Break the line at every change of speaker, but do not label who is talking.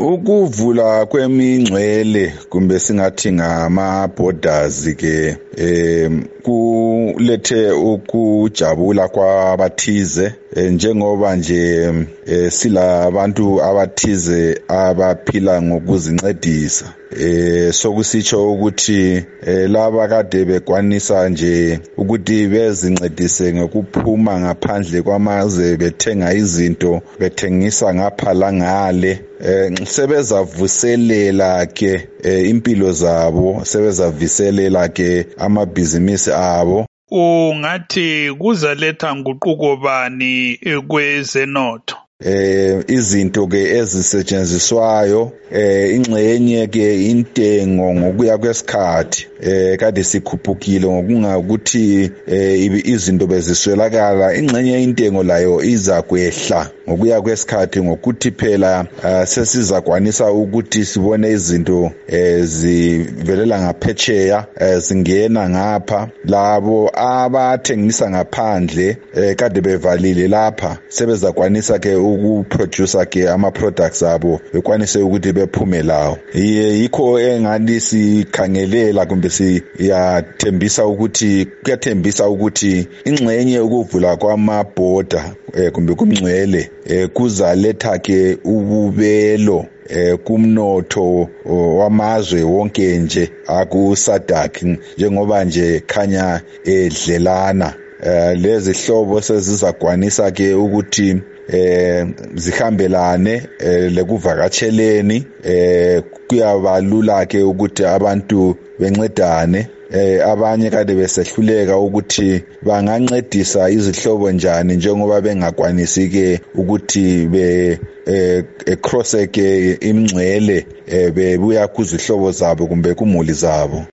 Ukuvula kwemingcwele kumbe singathi ngama borders ke kulethe ukujabula kwabathize njengoba nje silabantu abathize abaphila ngokuzincedisa sokusitsho ukuthi laba kade bekwanisa nje ukuthi bezincedise ngokuphuma ngaphandle kwamazwe bethenga izinto bethengisa ngapha langale sebezavuselela ke impilo zabo sebezaviselela ke amabhizinisi abo.
Ungathi kuzaletha nguquko bani kwezenotho?
Izinto ke ezisetshenziswayo ingxenye ke intengo ngokuya kwesikhathi kade sikhuphukile ngokungakuthi izinto beziswelakala ingxenye intengo layo iza kwehla ngokuya kwesikhathi ngokuthi phela sesizakwanisa ukuthi sibone izinto zivelela ngaphetsheya zingena ngapha labo abathengisa ngaphandle kade bevalile lapha sebezakwanisa ke ukuproduce ke ama products abo bekwanise ukuthi bephume lawo yikho engani sikhangelela kumbe siyathembisa ukuthi kuyathembisa ukuthi ingxenye ukuvula kwama border kumbe kumngcwele kuzaletha ke ububelo kumnotho wamazwe wonke nje akuSADC njengoba nje khanya edlelana lezi hlobo sezizakwanisa ke ukuthi zihambelane lekuvakatsheleni kuyabalula ke ukuthi abantu bencedane abanye kade besehluleka ukuthi bangancedisa izihlobo njani njengoba bengakwanisi ke ukuthi cross ke imngcwele bebuya kuzihlobo zabo kumbe kumuli zabo.